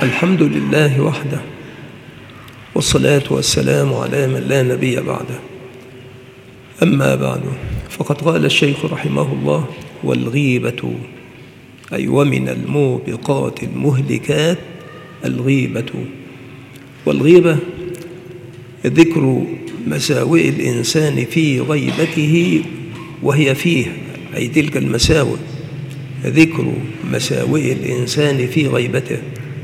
الحمد لله وحده، والصلاة والسلام على من لا نبي بعده. أما بعد، فقد قال الشيخ رحمه الله: والغيبة أي ومن الموبقات المهلكات الغيبة. والغيبة ذكر مساوئ الإنسان في غيبته وهي فيه، أي تلك المساوئ، ذكر مساوئ الإنسان في غيبته.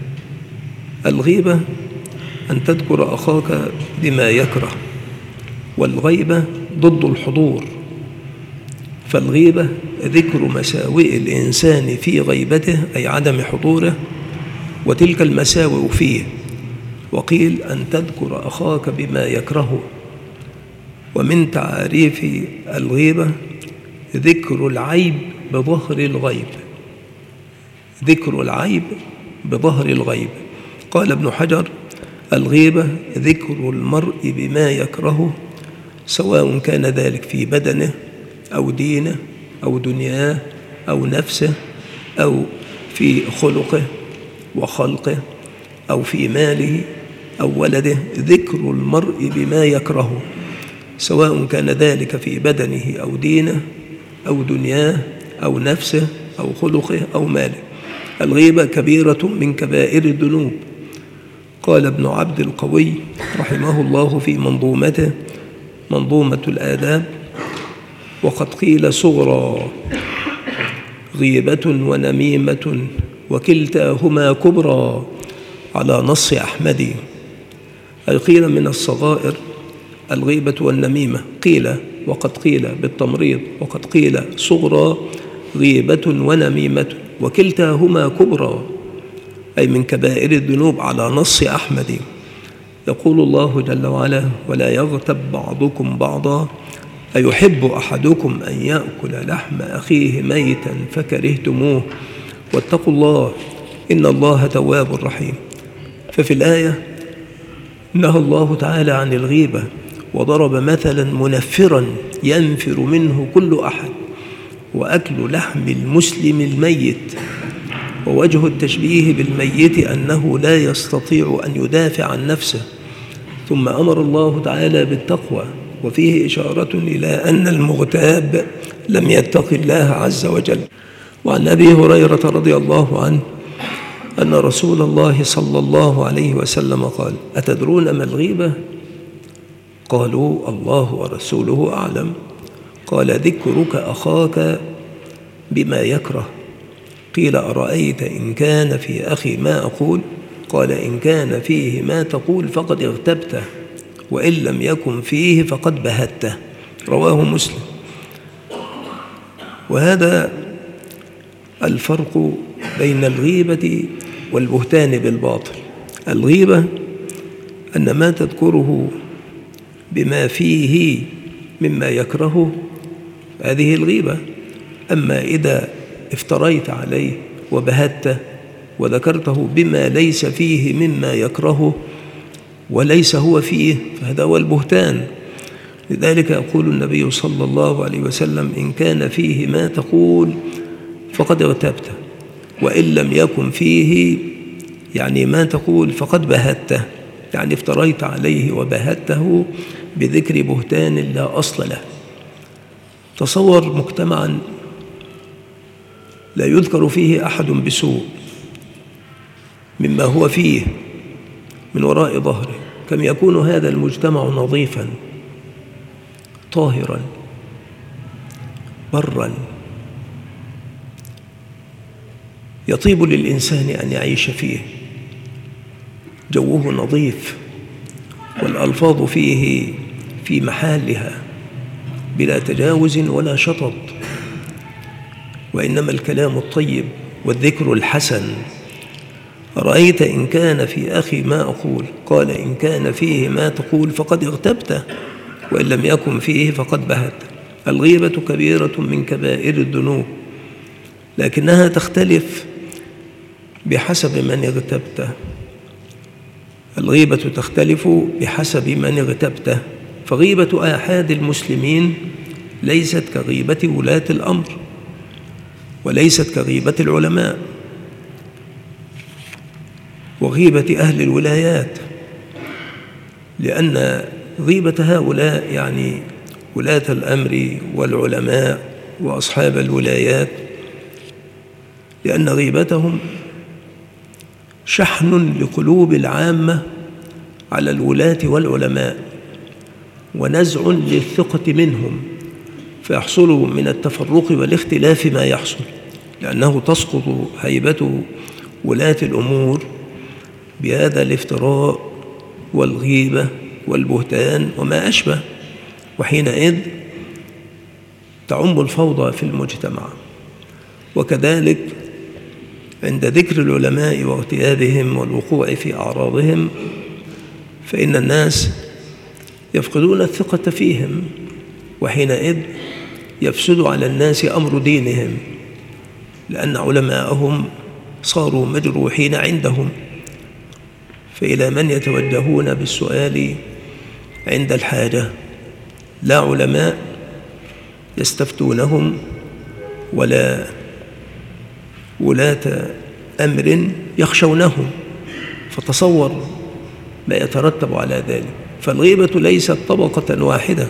الغيبة أن تذكر أخاك بما يكره، والغيبة ضد الحضور. فالغيبة ذكر مساوئ الإنسان في غيبته أي عدم حضوره، وتلك المساوئ فيه. وقيل أن تذكر أخاك بما يكرهه. ومن تعاريف الغيبة ذكر العيب بظهر الغيب، ذكر العيب بظهر الغيب. قال ابن حجر: الغيبة ذكر المرء بما يكرهه، سواء كان ذلك في بدنه أو دينه أو دنياه أو نفسه أو في خلقه وخلقه أو في ماله أو ولده. ذكر المرء بما يكرهه، سواء كان ذلك في بدنه أو دينه أو دنياه أو نفسه أو خلقه أو ماله. الغيبة كبيرة من كبائر الذنوب. قال ابن عبد القوي رحمه الله في منظومته منظومة الآداب: وقد قيل صغرى غيبة ونميمة وكلتاهما كبرى، على نص أحمد. أي قيل من الصغائر الغيبة والنميمة. قيل وقد قيل بالتمريض، وقد قيل صغرى غيبة ونميمة وكلتاهما كبرى، أي من كبائر الذنوب، على نص أحمد. يقول الله جل وعلا: ولا يغتب بعضكم بعضا أيحب أحدكم أن يأكل لحم أخيه ميتا فكرهتموه واتقوا الله إن الله تواب رحيم. ففي الآية نهى الله تعالى عن الغيبة، وضرب مثلا منفرا ينفر منه كل أحد، وأكل لحم المسلم الميت. ووجه التشبيه بالميت أنه لا يستطيع أن يدافع عن نفسه. ثم أمر الله تعالى بالتقوى، وفيه إشارة إلى أن المغتاب لم يتق الله عز وجل. وعن أبي هريرة رضي الله عنه أن رسول الله صلى الله عليه وسلم قال: أتدرون ما الغيبة؟ قالوا: الله ورسوله أعلم. قال: ذكرك أخاك بما يكره. قيل: أرأيت إن كان في أخي ما أقول؟ قال: إن كان فيه ما تقول فقد اغتبته، وإن لم يكن فيه فقد بهته. رواه مسلم. وهذا الفرق بين الغيبة والبهتان بالباطل. الغيبة أن ما تذكره بما فيه مما يكرهه، هذه الغيبة. أما إذا افتريت عليه وبهته وذكرته بما ليس فيه مما يكرهه وليس هو فيه، فهذا هو البهتان. لذلك يقول النبي صلى الله عليه وسلم: إن كان فيه ما تقول فقد اغتبته، وإن لم يكن فيه يعني ما تقول فقد بهته، يعني افتريت عليه وبهته بذكر بهتان لا أصل له. تصور مجتمعا لا يذكر فيه أحد بسوء مما هو فيه من وراء ظهره، كم يكون هذا المجتمع نظيفا طاهرا برا، يطيب للإنسان أن يعيش فيه. جوه نظيف، والألفاظ فيه في محلها بلا تجاوز ولا شطط، وإنما الكلام الطيب والذكر الحسن. أرأيت إن كان في أخي ما أقول؟ قال: إن كان فيه ما تقول فقد اغتبته، وإن لم يكن فيه فقد بهته. الغيبة كبيرة من كبائر الذنوب، لكنها تختلف بحسب من اغتبته. الغيبة تختلف بحسب من اغتبته. فغيبة آحاد المسلمين ليست كغيبة ولاة الأمر، وليست كغيبة العلماء. وغيبة أهل الولايات، لأن غيبة هؤلاء يعني ولاة الأمر والعلماء وأصحاب الولايات، لأن غيبتهم شحن لقلوب العامة على الولاة والعلماء، ونزع للثقة منهم، فيحصل من التفرق والاختلاف ما يحصل، لأنه تسقط هيبة ولاة الأمور بهذا الافتراء والغيبة والبهتان وما أشبه، وحينئذ تعم الفوضى في المجتمع. وكذلك عند ذكر العلماء واغتيابهم والوقوع في أعراضهم، فإن الناس يفقدون الثقة فيهم، وحينئذ يفسد على الناس أمر دينهم، لأن علماءهم صاروا مجروحين عندهم. فإلى من يتوجهون بالسؤال عند الحاجة؟ لا علماء يستفتونهم ولا ولاة أمر يخشونهم، فتصور ما يترتب على ذلك. فالغيبة ليست طبقة واحدة،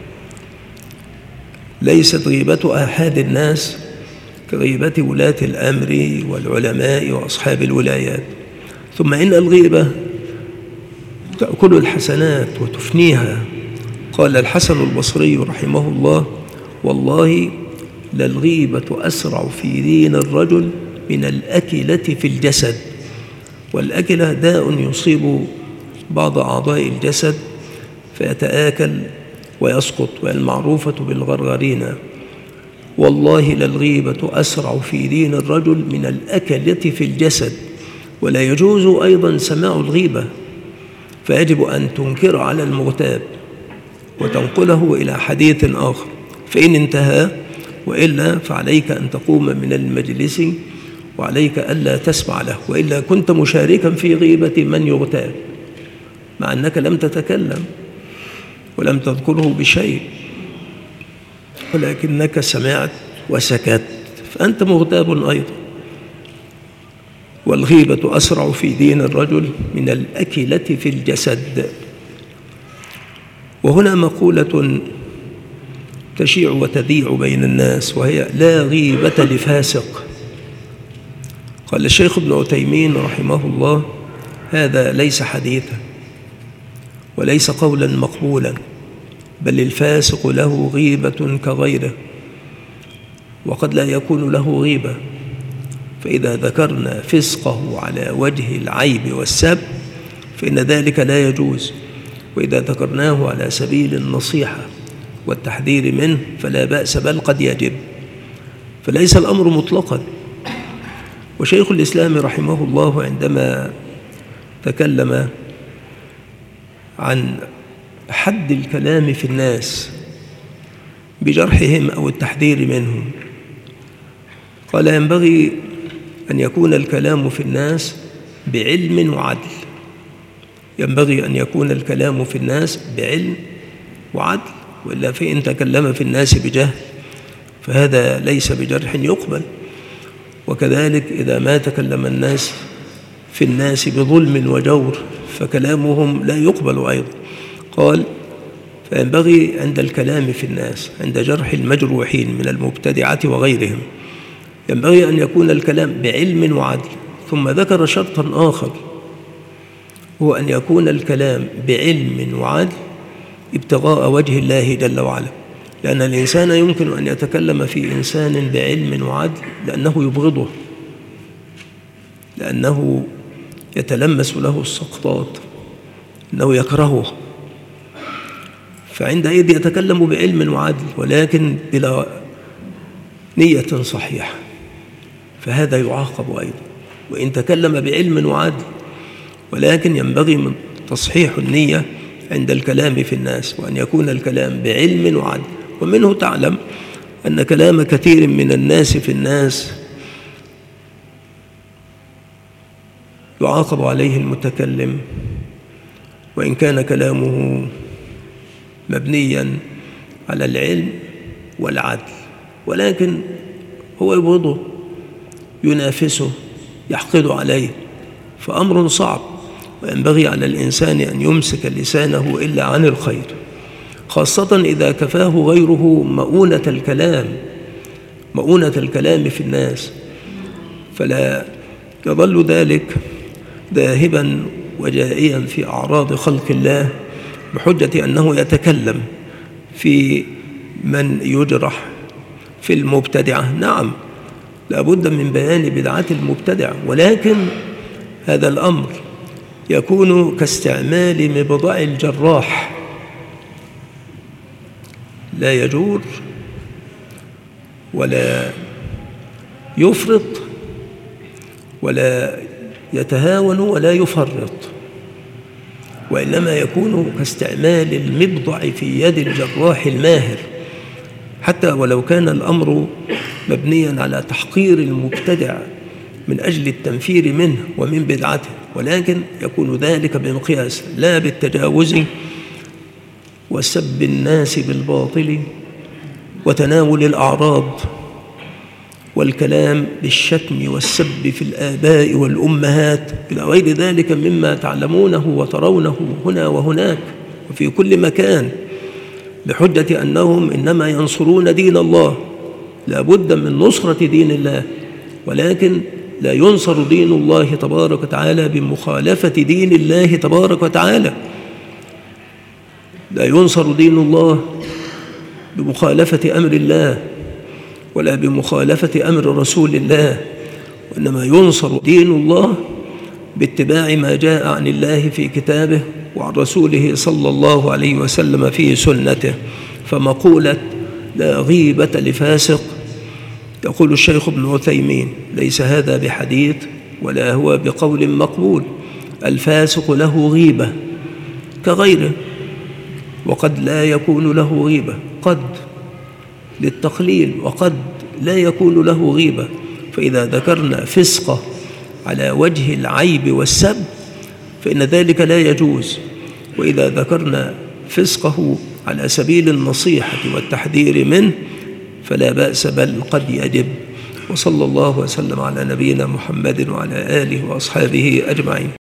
ليست غيبة أحد الناس كغيبة ولاة الأمر والعلماء وأصحاب الولايات. ثم إن الغيبة تأكل الحسنات وتفنيها. قال الحسن البصري رحمه الله: والله للغيبة أسرع في دين الرجل من الأكلة في الجسد. والأكلة داء يصيب بعض أعضاء الجسد فيتآكل ويسقط، والمعروفة بالغرغرين. والله للغيبة أسرع في دين الرجل من الأكلة في الجسد. ولا يجوز أيضا سماع الغيبة، فيجب أن تنكر على المغتاب وتنقله إلى حديث آخر، فإن انتهى، وإلا فعليك أن تقوم من المجلس وعليك ألا تسمع له، وإلا كنت مشاركا في غيبة من يغتاب، مع أنك لم تتكلم ولم تذكره بشيء، ولكنك سمعت وسكت، فأنت مغتاب أيضا. والغيبة أسرع في دين الرجل من الأكلة في الجسد. وهنا مقولة تشيع وتذيع بين الناس، وهي: لا غيبة لفاسق. قال الشيخ ابن عثيمين رحمه الله: هذا ليس حديثا وليس قولا مقبولا، بل الفاسق له غيبة كغيره، وقد لا يكون له غيبة. فإذا ذكرنا فسقه على وجه العيب والسب فإن ذلك لا يجوز، وإذا ذكرناه على سبيل النصيحة والتحذير منه فلا بأس، بل قد يجب. فليس الأمر مطلقا. وشيخ الإسلام رحمه الله عندما تكلم عن حد الكلام في الناس بجرحهم أو التحذير منهم، قال: ينبغي أن يكون الكلام في الناس بعلم وعدل. ينبغي أن يكون الكلام في الناس بعلم وعدل، وإلا فإن تكلم في الناس بجهل فهذا ليس بجرح يقبل. وكذلك إذا ما تكلم الناس في الناس بظلم وجور فكلامهم لا يقبل أيضا. قال: فينبغي عند الكلام في الناس، عند جرح المجروحين من المبتدعة وغيرهم، ينبغي أن يكون الكلام بعلم وعدل. ثم ذكر شرطا آخر، هو أن يكون الكلام بعلم وعدل ابتغاء وجه الله جل وعلا، لأن الإنسان يمكن أن يتكلم في إنسان بعلم وعدل لأنه يبغضه، لأنه يتلمس له السقطات، أنه يكرهه، فعندئذ يتكلم بعلم وعدل ولكن بلا نية صحيحة، فهذا يعاقب أيضا. وإن تكلم بعلم وعدل ولكن ينبغي من تصحيح النية عند الكلام في الناس، وأن يكون الكلام بعلم وعدل. ومنه تعلم أن كلام كثير من الناس في الناس يعاقب عليه المتكلم وإن كان كلامه مبنيا على العلم والعدل، ولكن هو يبغضه، ينافسه، يحقد عليه، فأمر صعب، وينبغي على الإنسان أن يمسك لسانه إلا عن الخير، خاصة إذا كفاه غيره مؤونة الكلام في الناس، فلا يظل ذلك ذاهبا وجائيا في أعراض خلق الله بحجة أنه يتكلم في من يجرح في المبتدعة. نعم، لا بد من بيان بدعة المبتدع، ولكن هذا الأمر يكون كاستعمال مبضع الجراح، لا يجور ولا يفرط ولا يتهاون ولا يفرط، وإنما يكون كاستعمال المبضع في يد الجراح الماهر، حتى ولو كان الأمر مبنيا على تحقير المبتدع من أجل التنفير منه ومن بدعته، ولكن يكون ذلك بمقياس، لا بالتجاوز وسب الناس بالباطل وتناول الأعراض والكلام بالشتم والسب في الآباء والأمهات إلى غير ذلك مما تعلمونه وترونه هنا وهناك وفي كل مكان، بحجة أنهم إنما ينصرون دين الله. لا بد من نصرة دين الله، ولكن لا ينصر دين الله تبارك وتعالى بمخالفة دين الله تبارك وتعالى، لا ينصر دين الله بمخالفة أمر الله ولا بمخالفة أمر رسول الله، وإنما ينصر دين الله باتباع ما جاء عن الله في كتابه وعن رسوله صلى الله عليه وسلم في سنته. فمقولة لا غيبة لفاسق، يقول الشيخ ابن عثيمين، ليس هذا بحديث ولا هو بقول مقبول. الفاسق له غيبة كغيره، وقد لا يكون له غيبة، قد للتقليل وقد لا يكون له غيبة. فإذا ذكرنا فسقه على وجه العيب والسب فإن ذلك لا يجوز، وإذا ذكرنا فسقه على سبيل النصيحة والتحذير منه فلا بأس، بل قد يجب. وصلى الله وسلم على نبينا محمد وعلى آله وأصحابه أجمعين.